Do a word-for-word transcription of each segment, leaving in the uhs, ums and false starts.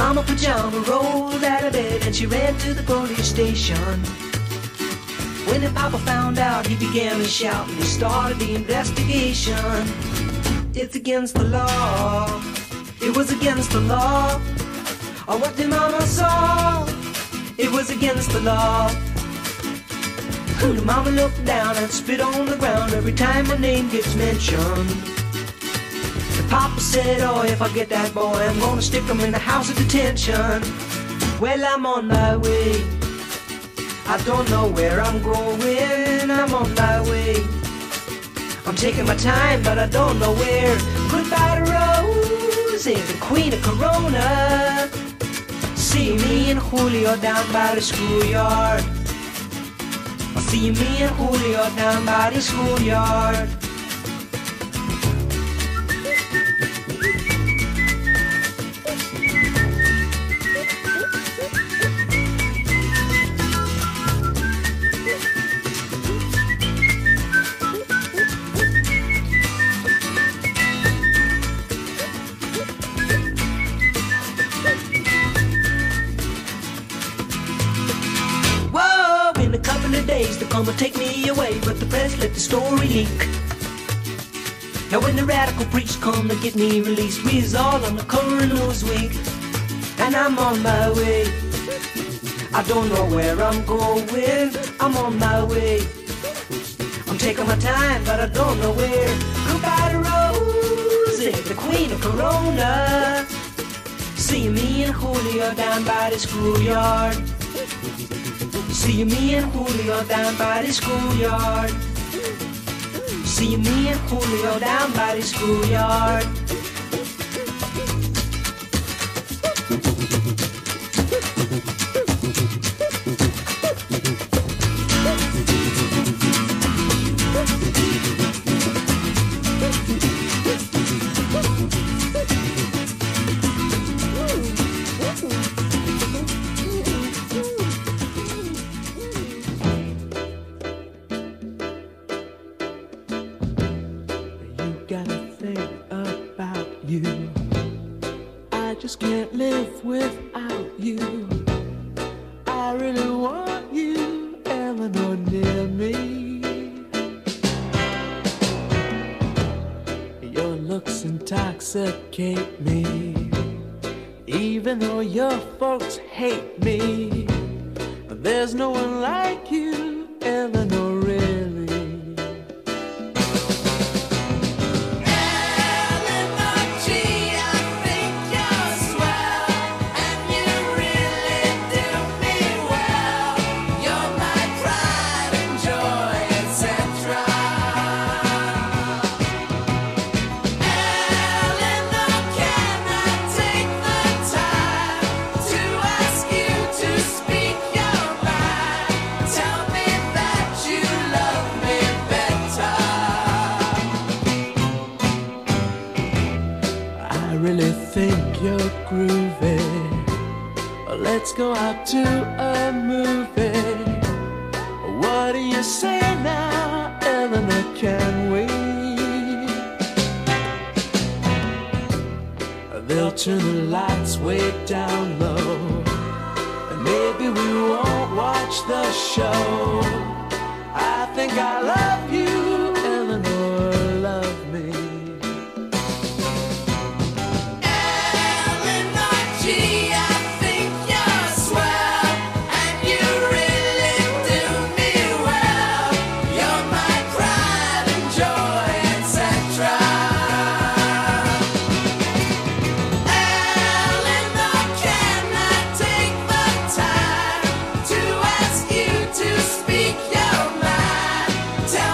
mama pajama rolled out of bed and she ran to the police station. When the papa found out, he began to shout and he started the investigation. It's against the law. It was against the law. Oh, what the mama saw, it was against the law. The mama looked down and spit on the ground every time my name gets mentioned. The papa said, oh, if I get that boy, I'm gonna stick him in the house of detention. Well, I'm on my way. I don't know where I'm going. I'm on my way. I'm taking my time, but I don't know where. Goodbye to Rosie, the queen of Corona. See me and Julio down by the schoolyard. I'll see me and Julio down by the schoolyard. They're gonna take me away, but the press let the story leak. Now when the radical priests come to get me released, we's all on the cover of Newsweek. And I'm on my way. I don't know where I'm going. I'm on my way. I'm taking my time, but I don't know where. Goodbye to Rosie, the queen of Corona. See me and Julio down by the schoolyard. See me and Julio down by the schoolyard. See me and Julio down by the schoolyard. Intoxicate me, even though your folks hate me. There's no one like you, Eleanor, really. Eleanor G, I think you're swell, and you really do me well. You're my pride and joy, et cetera. Groovy. Let's go out to a movie. What do you say now, Eleanor? Can we? They'll turn the lights way down low, and maybe we won't watch the show. I think I love you, Eleanor, love me. Tell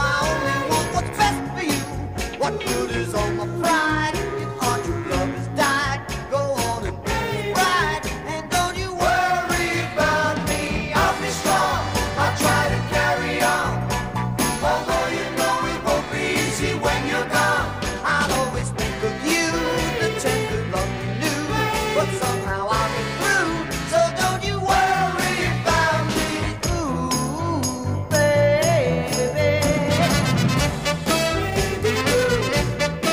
Ooh, baby.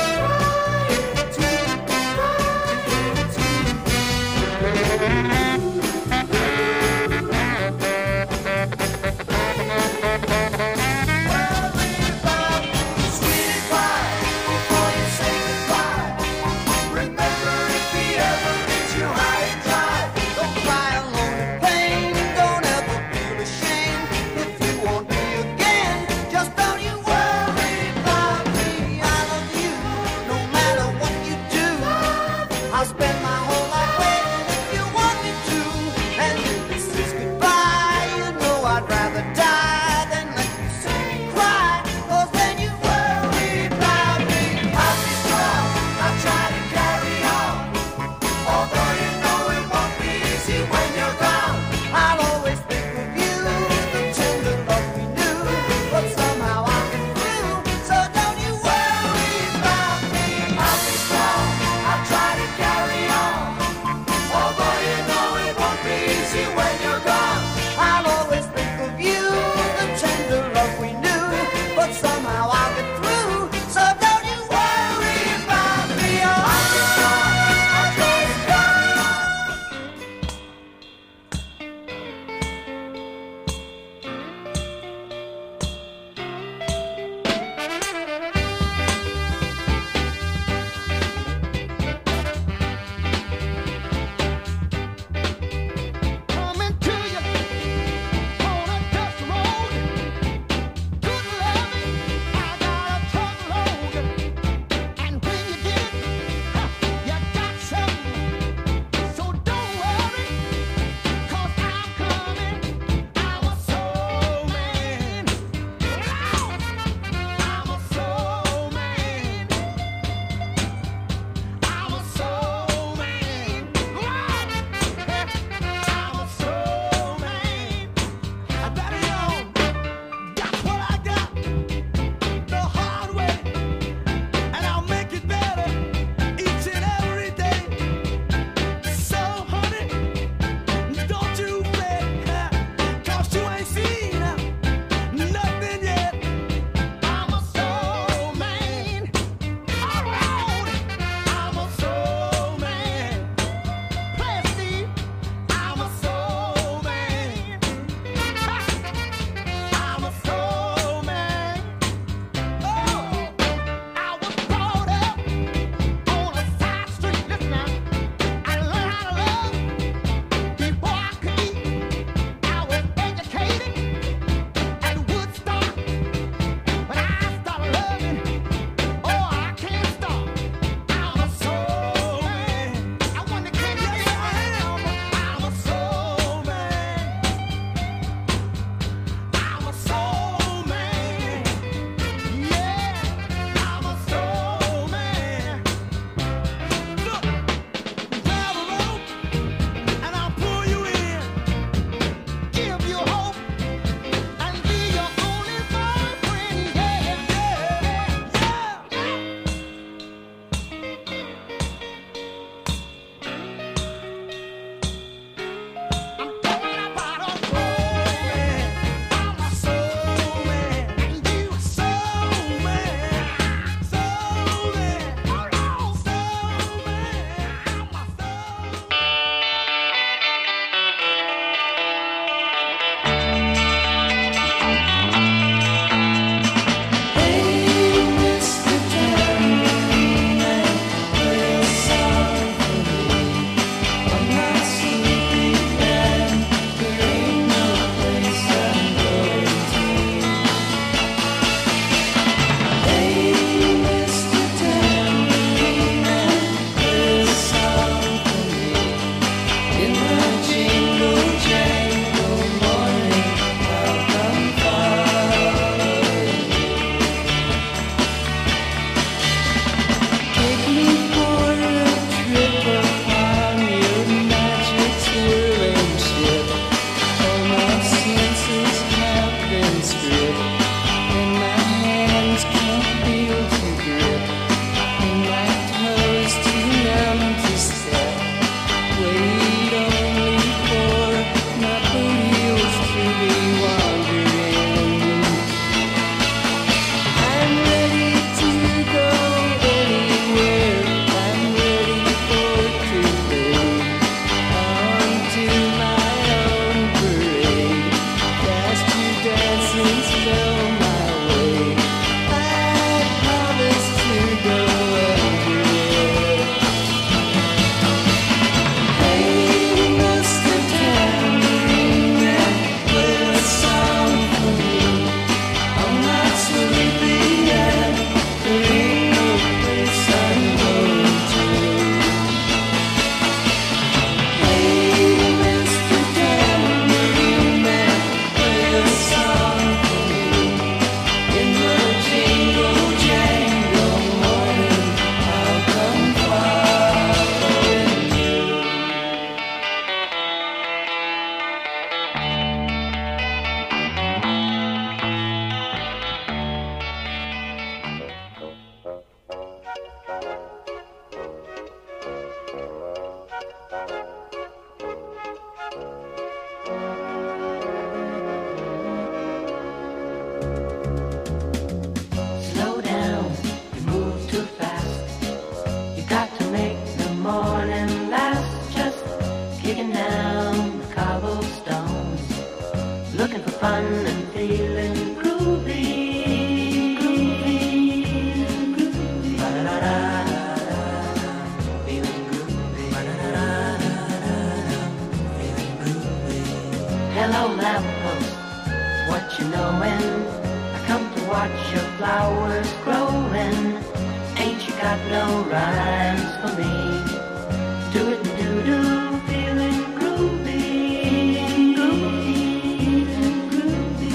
flowers growing. Ain't you got no rhymes for me? Do it and do do, feeling groovy, groovy, groovy.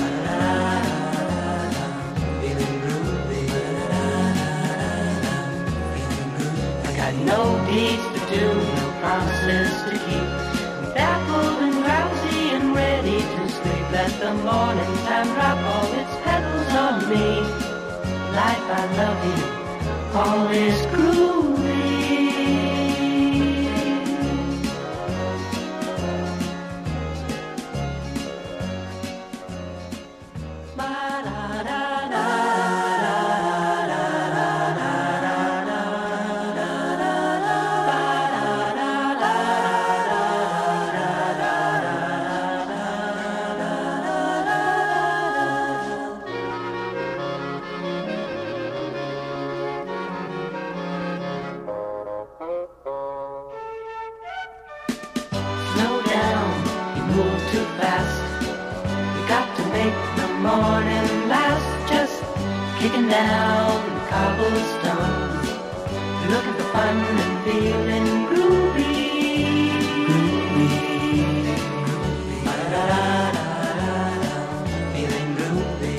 Feeling groovy. I got no deeds to do, no promises to keep. I'm baffled and drowsy and ready to sleep. Let the morning time drop all its petals on me. Life, I love you, all is groovy. Kicking down the cobblestones, looking for fun and feeling groovy. Groovy, groovy. Ba-da-da-da-da, feeling groovy.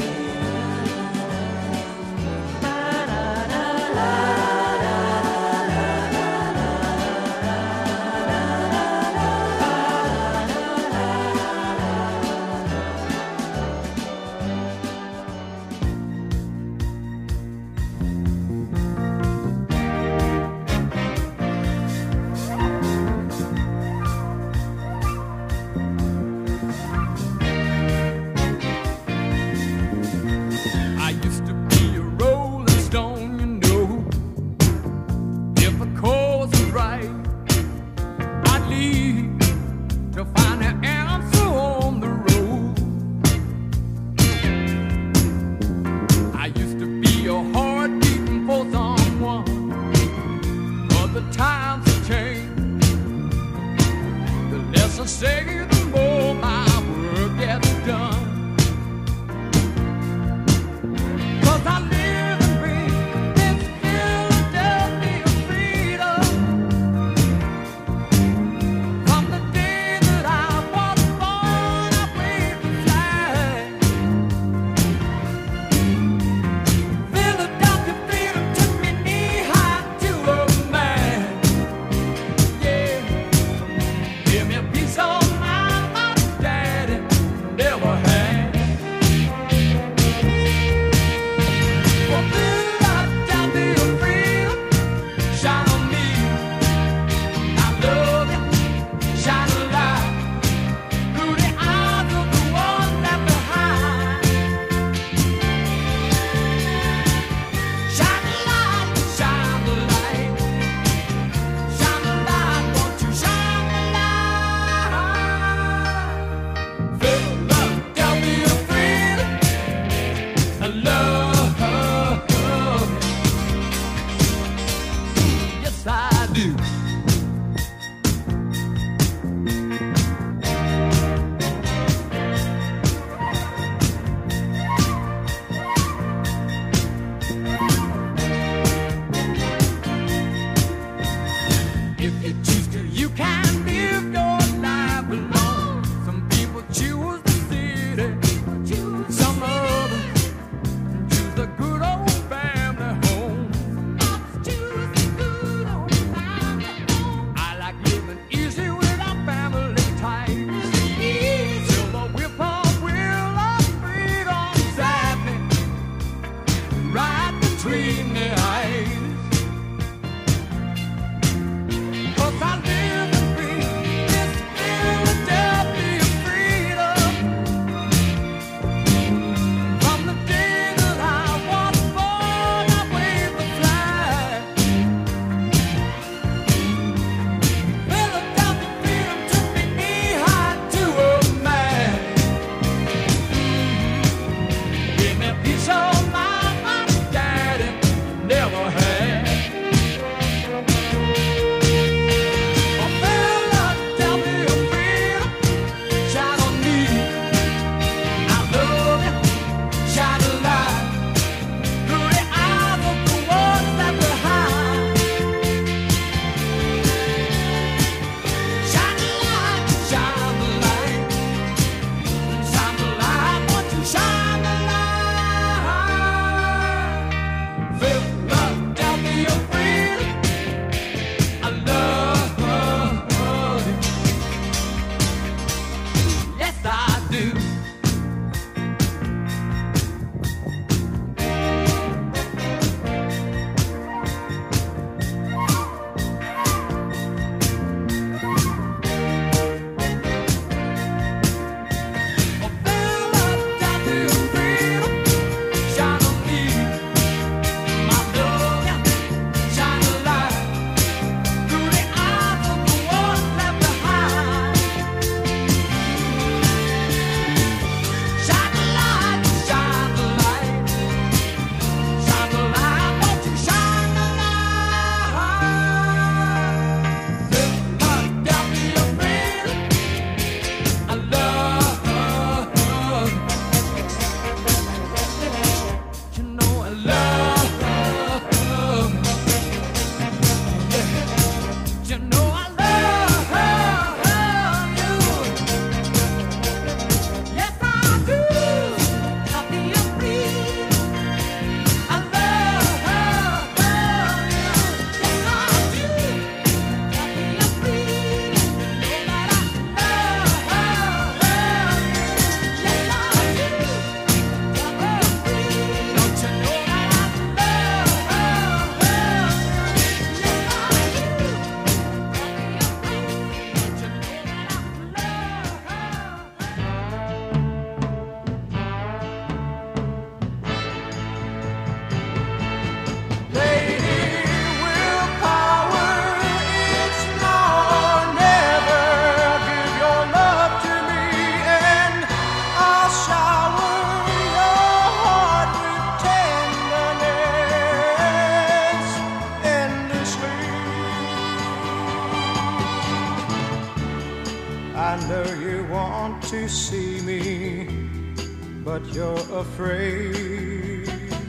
see me, but you're afraid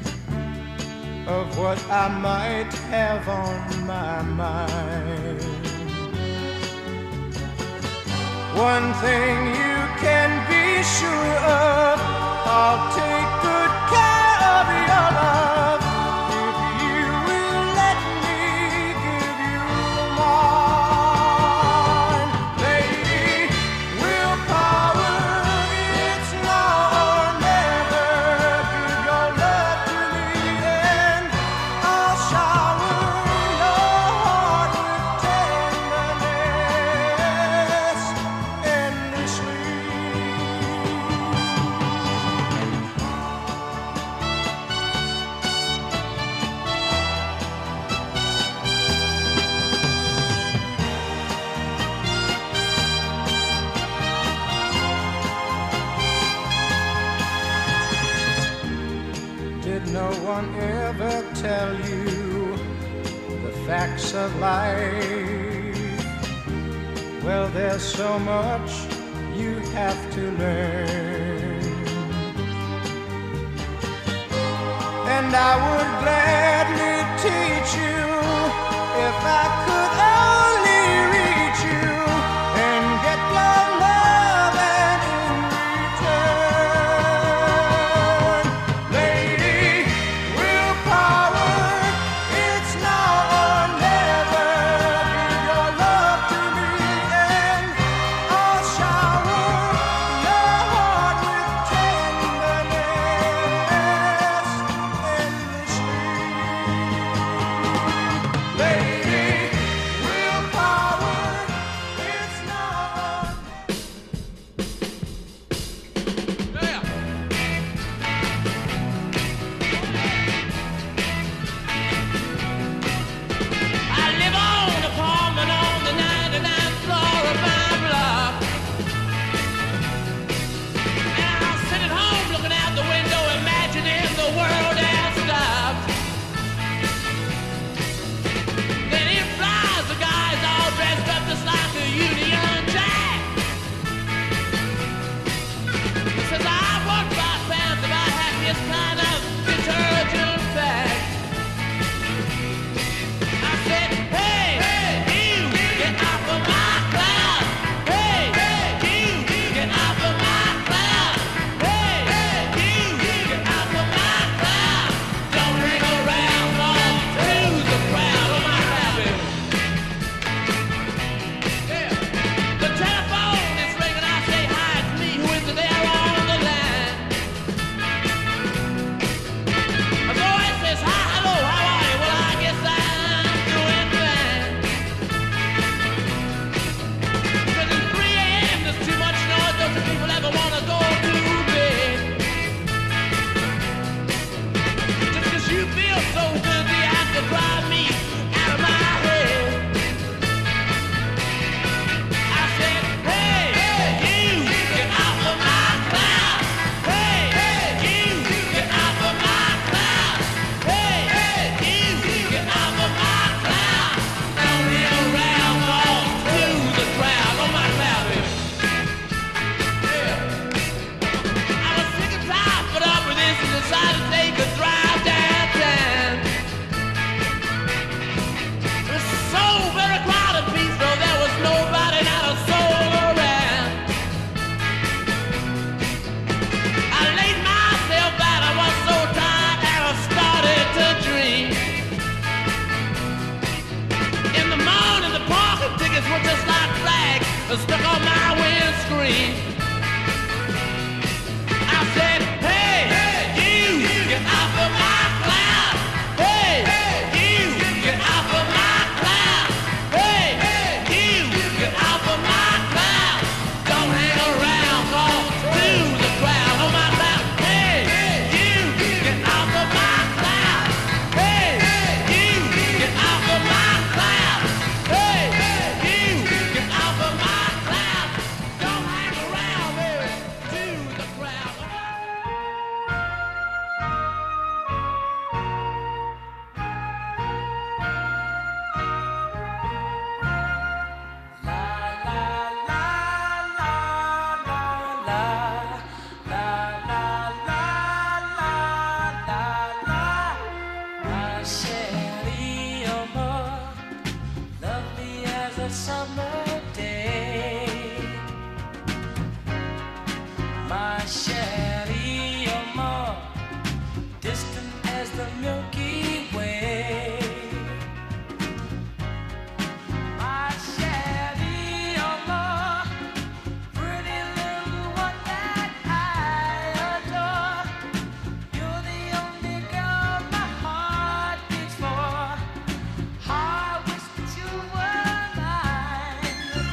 of what I might have on my mind. One thing you can be sure of, I'll take good care of your love if you will let me give you mine. Lady, willpower, it's now or never. Give your love to me and I'll shower your heart with tenderness endlessly. Did no one ever tell you the facts of life? Well, there's so much you have to learn, and I would gladly teach you if I could only reach you and get your love and in return. Lady, willpower, it's now or never. Give your love to me and I'll shower your heart with tenderness endlessly. Lady, Milky Way. My Chevy Aurora, pretty little one that I adore. You're the only girl my heart beats for. I wish that you were mine.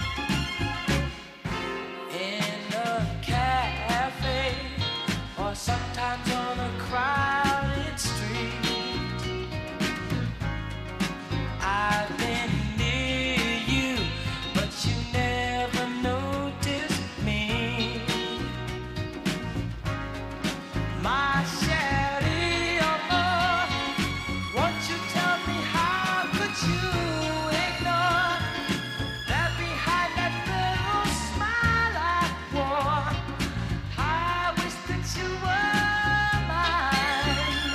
In a cafe, or sometimes on a crowded street, I've been near you, but you never noticed me. My Sherry, oh, won't you tell me how could you ignore that behind that little smile I wore? I wish that you were mine.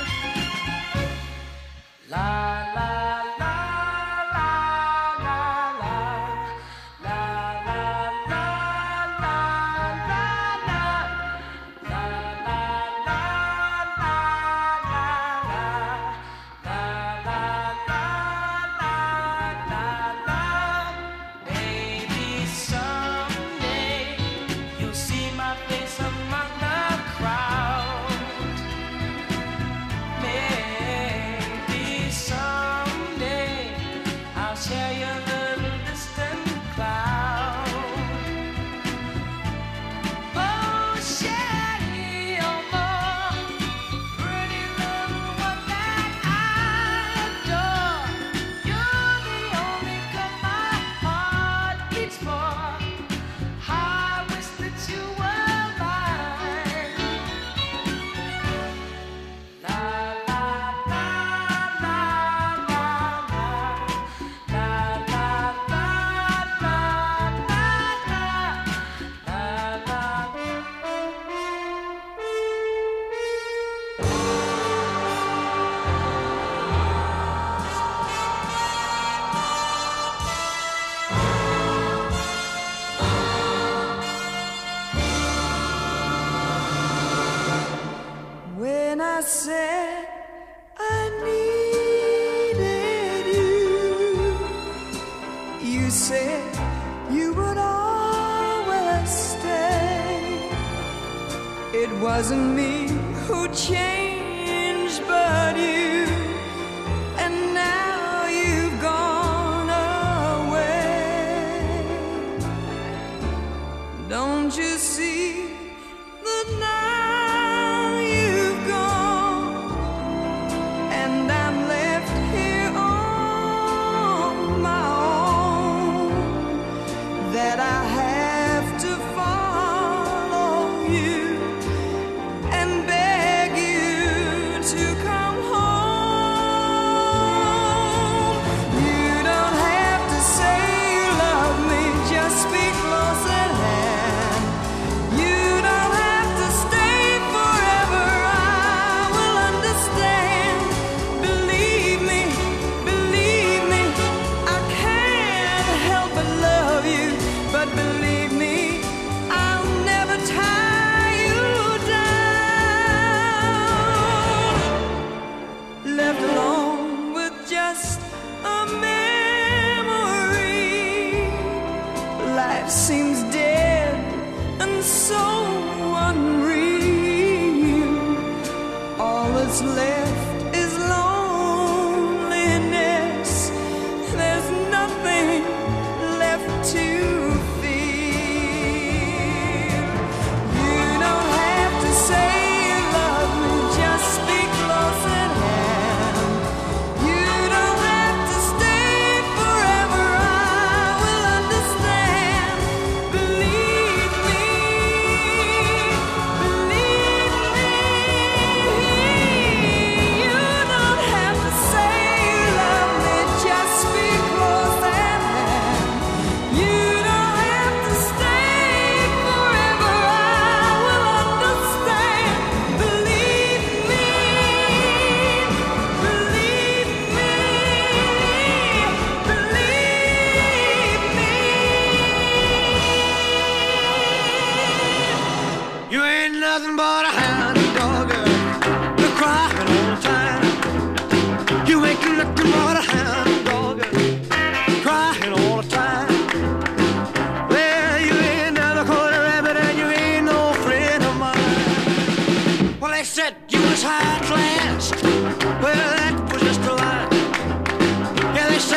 La la la la la la la la la la la la. Maybe someday you'll see my face among the crowd. Maybe someday I'll share your little distant cloud. Oh, Sherry, oh, more pretty little one that I adore. You're the only girl my heart beats for. I wish that you were mine. La la la la la la la la la la la la. When I said I needed you, you said you would always stay. It wasn't me who changed, but you, and now you've gone away. Don't you see that now you've gone, and I'm left here on my own, that I have to follow you and beg you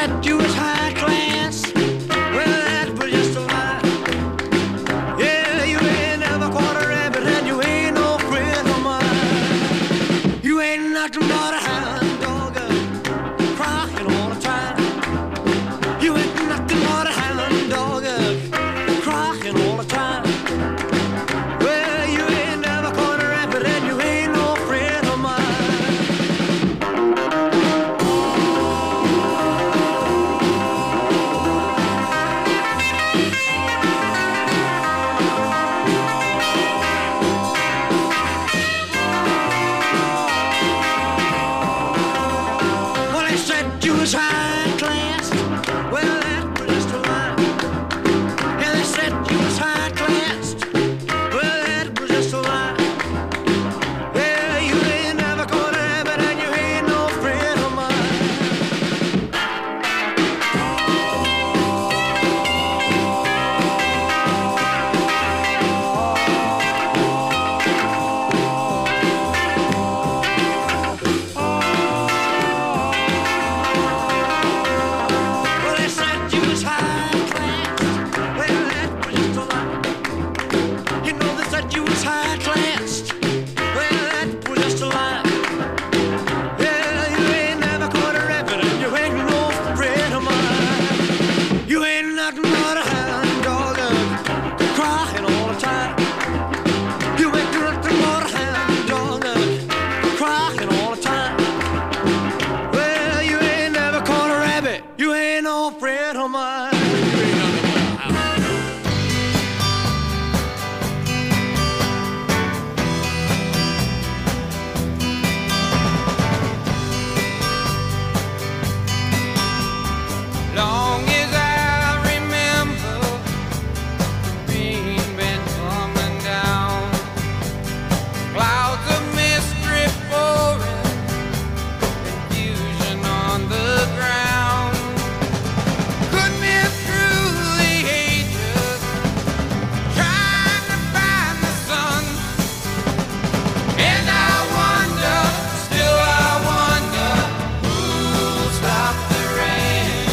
said you was high class. Well, that was just a lie. Yeah, you ain't never caught a rabbit, and you ain't no friend of mine. You ain't nothing but a hound dog, crying all the time. You ain't nothing but a hound dog, crying all the time. Well, you ain't never caught a rabbit, and you ain't no friend of mine. Well, they said you was high class. Well, that was just a lie. Yeah, they said you was high class. Well, that was just a lie. Yeah, you ain't never caught a rabbit, and you ain't no friend of mine. Well, they said you was high class. Well, that was just a lie. You know they said you was high class. Well, that was just a lie. Yeah, you ain't never caught a rabbit, and you ain't no friend of mine. You ain't nothing but a hound dog, crying all the time. You ain't nothing but a hound dog, crying all the time. Well, you ain't never caught a rabbit, you ain't no friend of mine. You ain't nothing but a hound. Long as I remember, the rain been coming down, clouds of mystery pouring, confusion on the ground. Could be through the ages, trying to find the sun, and I wonder, still I wonder, who'll stop the rain.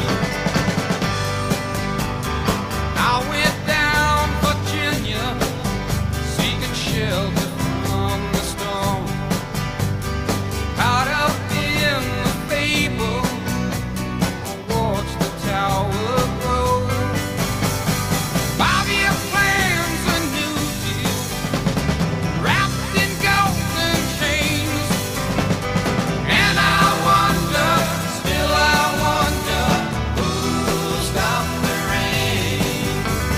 I went down Virginia, seeking shelter from the storm. Caught up in the fable, I watched the tower grow. Five-year plans, a new deal, wrapped in golden chains. And I wonder, still I wonder, who'll stop the rain.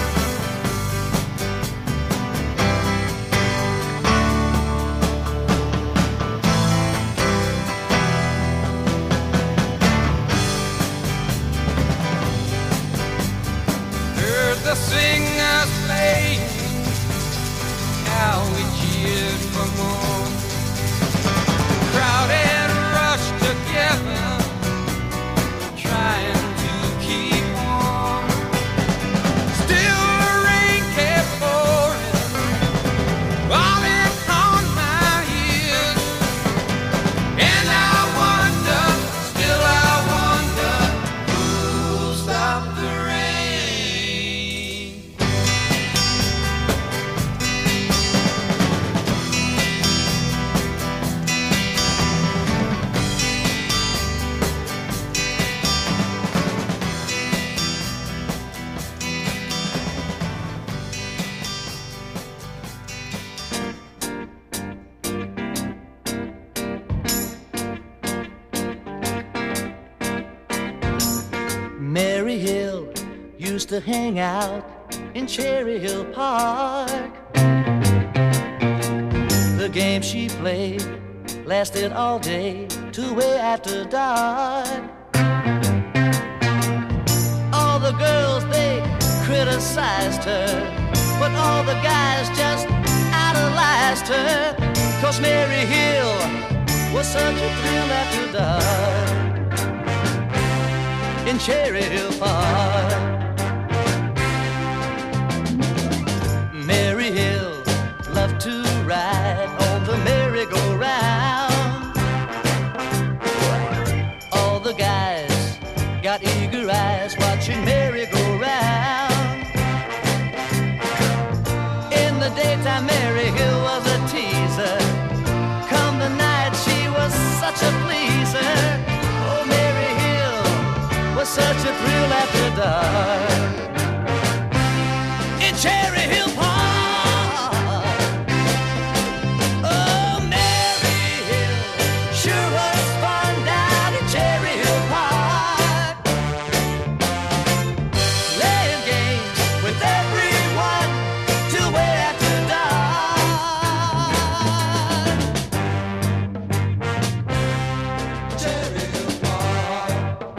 Heard the singers playing, how we cheered for more. Crowd had rushed together, trying to keep warm. Still the rain kept pouring, falling on my ears. And I wonder, still I wonder, who'll stop the rain. Mary Hill used to hang out in Cherry Hill Park. The game she played lasted all day to way after dark. All the girls, they criticized her, but all the guys just idolized her. 'Cause Mary Hill was such a thrill after dark in Cherry Hill Park. Mary Hill loved to ride on the merry-go-round. All the guys got dark. In Cherry Hill Park, oh, Mary Hill sure was fun down in Cherry Hill Park. Playing games with everyone till way after dark. Cherry Hill Park,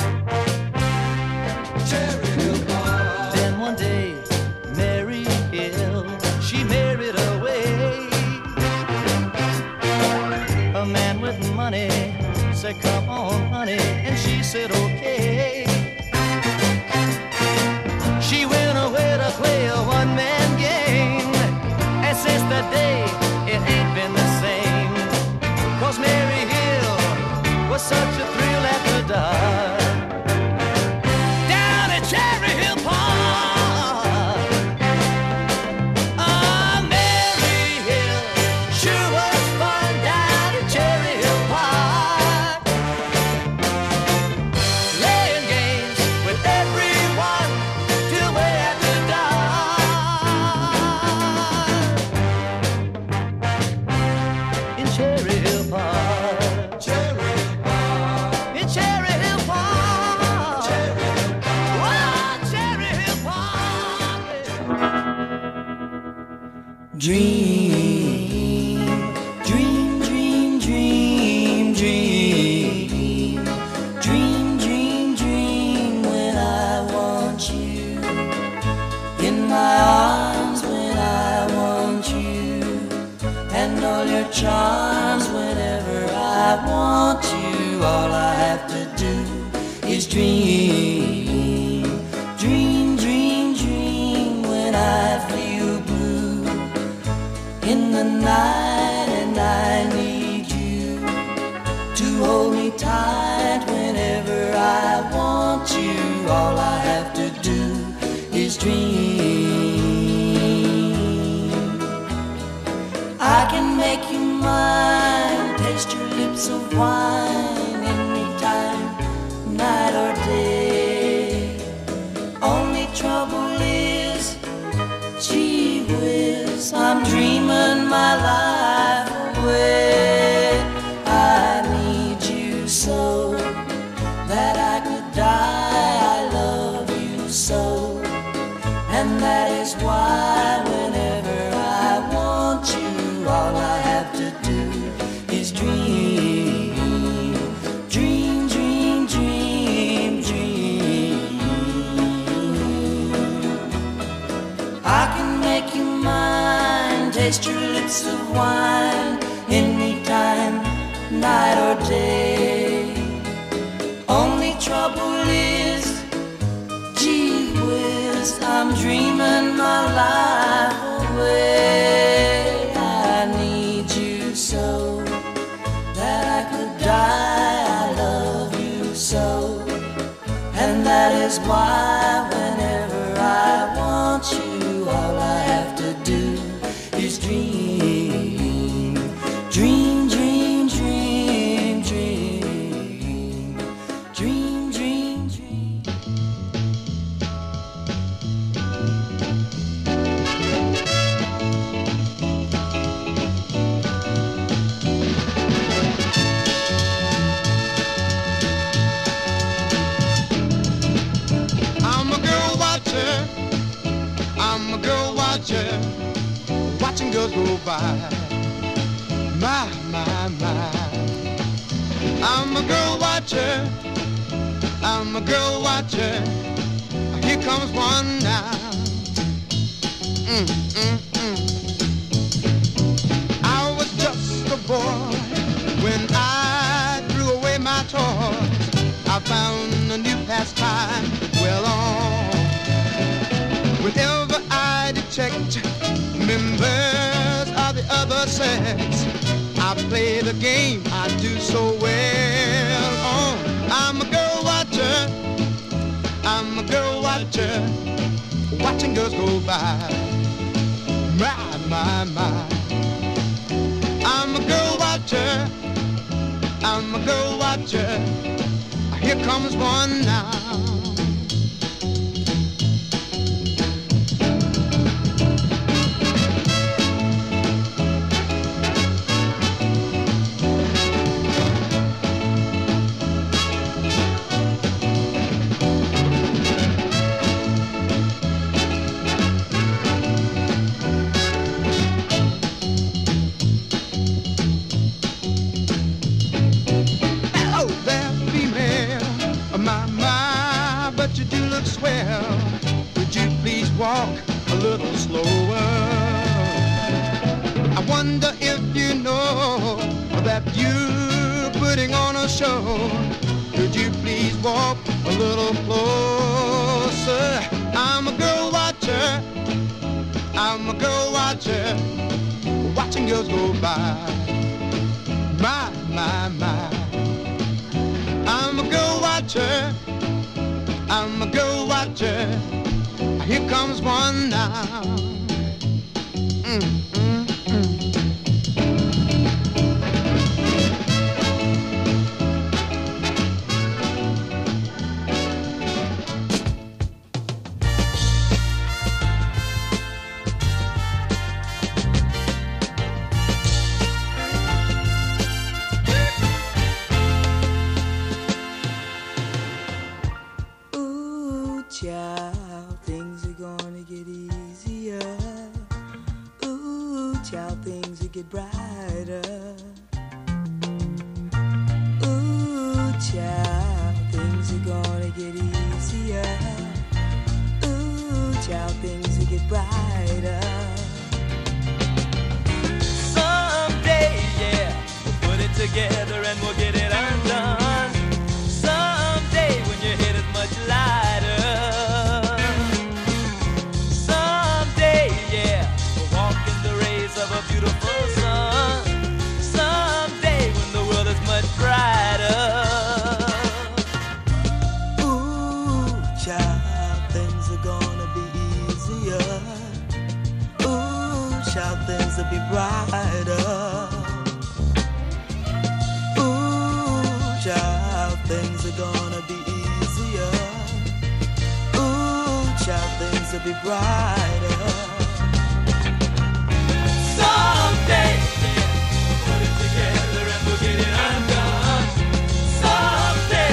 Cherry Hill Park. Then one day, Mary Hill, she married away. A man with money said, come on, honey, and she said, okay. She went away to play a one-man game, and since that day, it ain't been the same. 'Cause Mary Hill was such a thrill after dark. Down at Cherry Hill Park, ah, Mary Hill sure was fun down at Cherry Hill Park. Playing games with everyone till way after dark. In Cherry Hill Park, Cherry Hill Park, in Cherry Hill Park, Cherry Hill Park, oh, Cherry Hill Park. Dream, dream, dream, dream, dream, dream, dream, dream when I want you in my arms, when I want you, and all your charms whenever I want you. All I have to do is dream, dream, dream, dream when I feel blue in the night and I need you to hold me tight whenever I want you. All I have to do is dream. I can make you mine, taste your lips of wine anytime, night or day. Only trouble is, gee whiz, I'm dreaming my life away. I need you so that I could die. I love you so, and that is why whenever I want you, all I have to do is dream, dream, dream, dream, dream. I can make you mine, taste your lips of wine anytime, night or day. Only trouble is, gee whiz, I'm dreaming my life away. I need you so that I could die. I love you so, and that is why whenever I want you, all I have to do is dream, dream, dream, dream, dream, dream, dream, dream. I'm a girl watcher, I'm a girl watcher, watching girls go by. My, my, my. I'm a girl watcher, I'm a girl watcher. Here comes one now. Mm, mm, mm. I was just a boy when I threw away my toys. I found a new pastime well on. Whenever I detect members of the other sex, I play the game I do so well on. I'm a girl watcher, I'm a girl watcher, watching girls go by. My, my, my. I'm a girl watcher, I'm a girl watcher. Here comes one now. Could you please walk a little closer? I'm a girl watcher, I'm a girl watcher, watching girls go by. My, my, my. I'm a girl watcher, I'm a girl watcher. Here comes one now. Mm, mm, mm. Ooh, child, things are gonna get easier. Ooh, child, things will get brighter. Ooh, child, things are gonna get easier. Ooh, child, things will get brighter. Someday, yeah, we'll put it together and we'll get it undone. Someday when your head is much lighter. Someday, yeah, we'll walk in the rays of a beautiful sun. Someday when the world is much brighter. Ooh, child, things are gonna be easier. Ooh, child, things will be brighter. Ooh, child, things are gonna be easier. Ooh, child, things will be brighter. Someday, yeah, we'll put it together and we'll get it undone. Someday,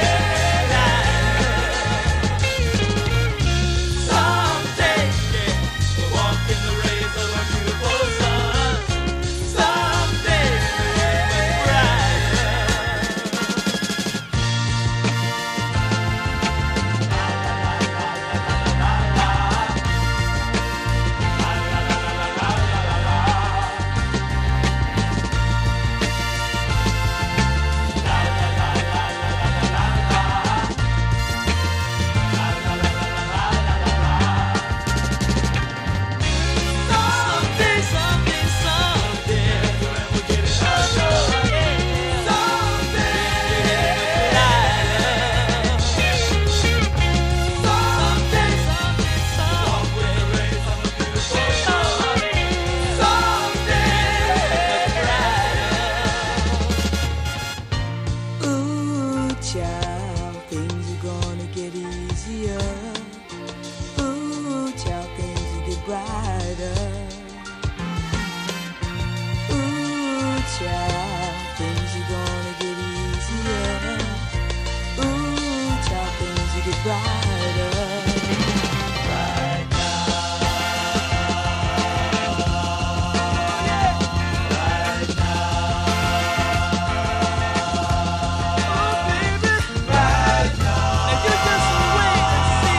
someday, yeah, we'll walk in the rays of a beautiful sun. Someday, much brighter. Someday, someday, someday, we'll get it undone. Someday, someday, someday, someday, rays of a beautiful sun. Someday, Ooh, child, things are gonna get easier. Ooh, child, things will get brighter. Ooh, child, things are gonna get easier. Ooh, child, things will get brighter. Right and you just wait and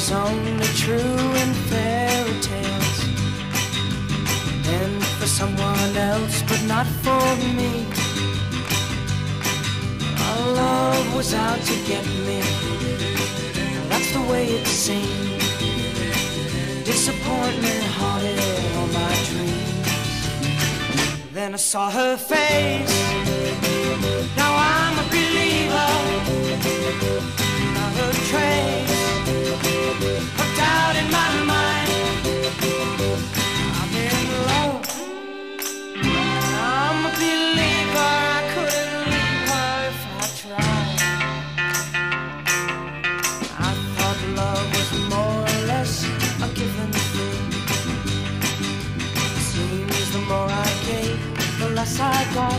was only true in fairy tales, and for someone else, but not for me. Our love was out to get me, that's the way it seemed. Disappointment haunted all my dreams. Then I saw her face, now I'm a believer. Not a trace of doubt in my mind. I'm in love, I'm a believer. I couldn't leave her if I tried. I thought love was more or less a given thing. Seems the more I gave, the less I got.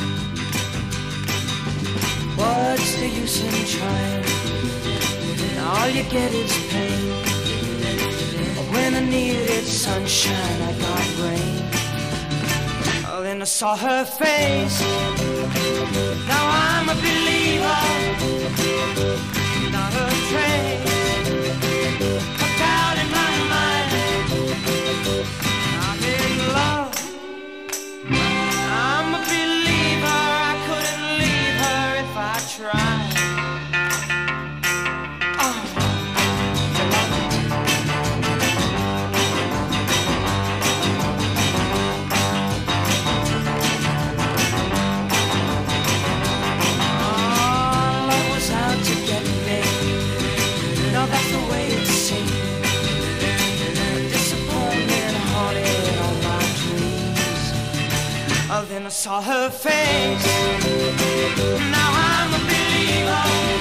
What's the use in trying? All you get is pain. When I needed sunshine, I got rain. Oh, then I saw her face, now I'm a believer. Not a trace of doubt in my mind. I'm in love, I'm a believer. I couldn't leave her if I tried. That's the way it seemed. Disappointment haunted all my dreams. Oh, then I saw her face, now I'm a believer.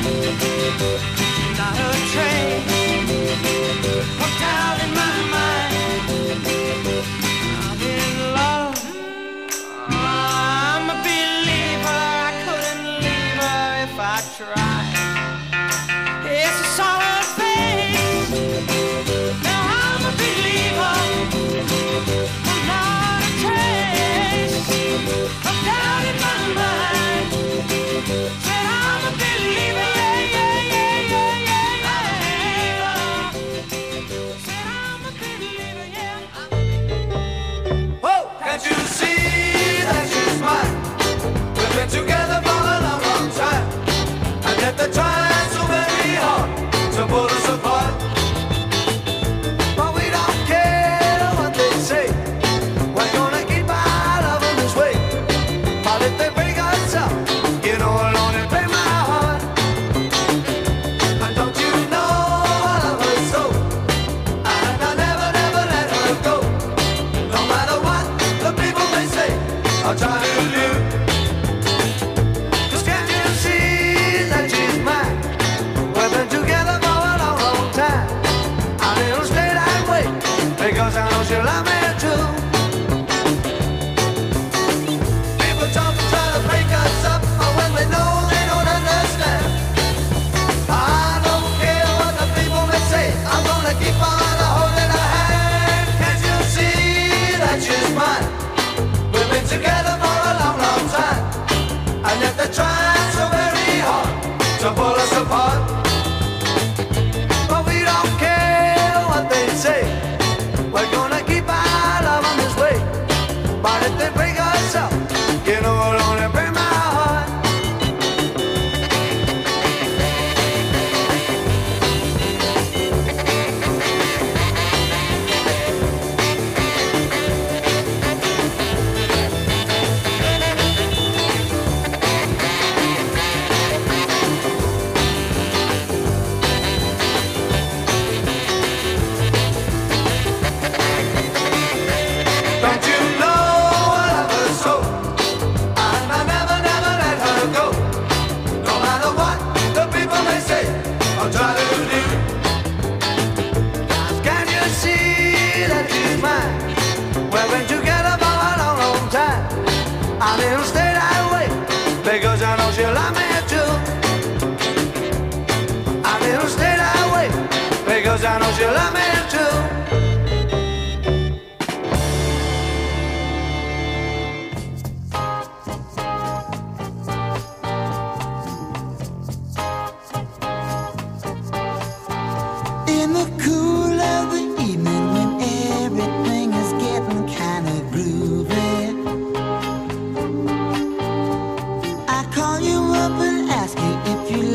Not a trace of doubt in my mind. I'm in love, I'm a believer. I couldn't leave her if I tried. Yes, I saw her face, now I'm a believer. Not a trace of doubt in my mind. Said I'm a believer, yeah, yeah, yeah, yeah, yeah, yeah. Said I'm a believer, yeah. Oh, can't you see that she's mine? We've been together for a long, long time, and yet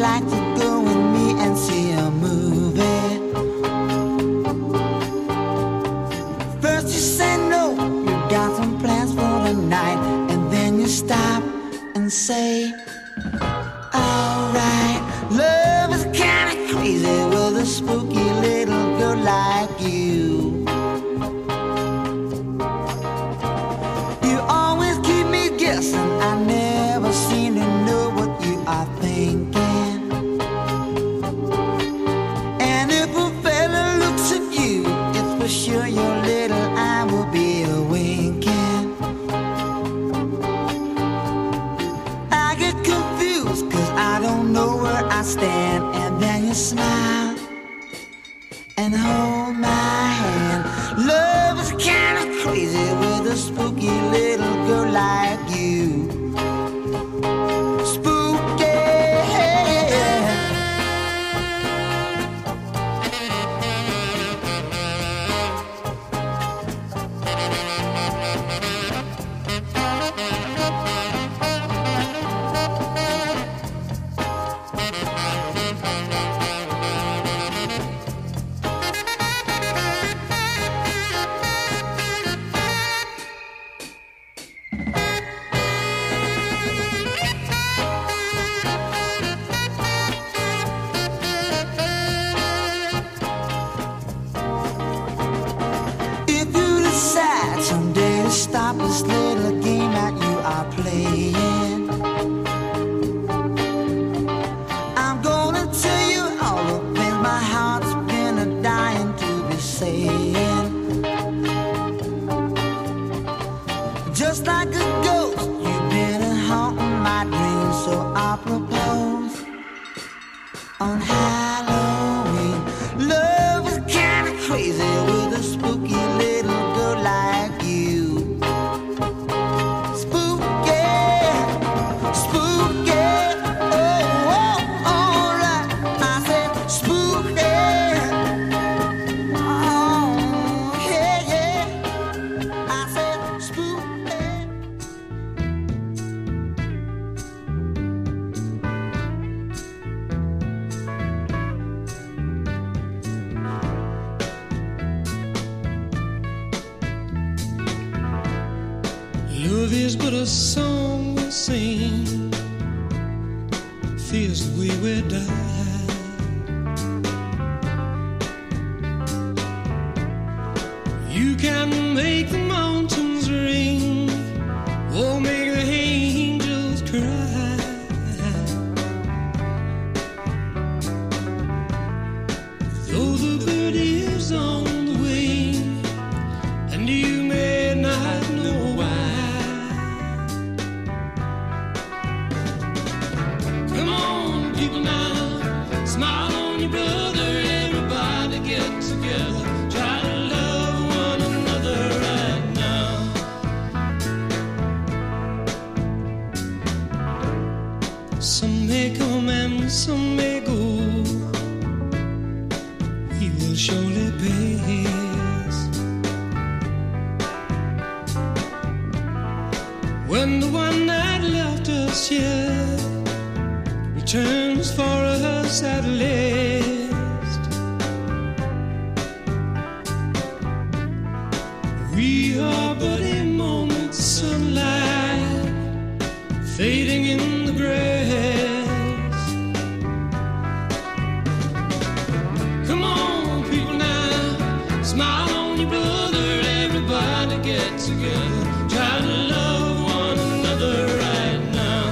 like to go with me and see a movie? First you say no, you got some plans for the night, and then you stop and say, alright, love is kinda crazy with a spooky little girl like you. You always keep me guessing, I never seem to know what you are thinking. And if a fella looks at you, it's for sure your little eye will be a winking. I get confused cause I don't know where I stand, and then you smile and hold my hand. Love is kinda crazy with a spooky little girl like you. Spooky. Stop this little game that you are playing. I'm gonna tell you all the things my heart's been a dying to be saying. Just like a ghost, you've been haunting my dreams, so I propose on Halloween. Love is kinda crazy with a spooky little girl like you. Love is but a song we sing, feels the way we die. You can make the mountains ring, or make the angels cry. Though the bird is on the wing, and you may not know why. People now, smile on your brother, everybody get together, try to love one another right now. Some may come and some may go, we will surely pass. When the one that left us here returns for us at last, we are but a moment's sunlight fading in the grass. Come on, people now, smile on your brother, everybody get together, try to love one another right now.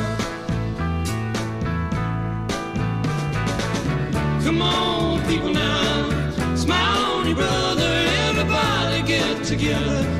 Come on, people now, smile on your brother, everybody get together.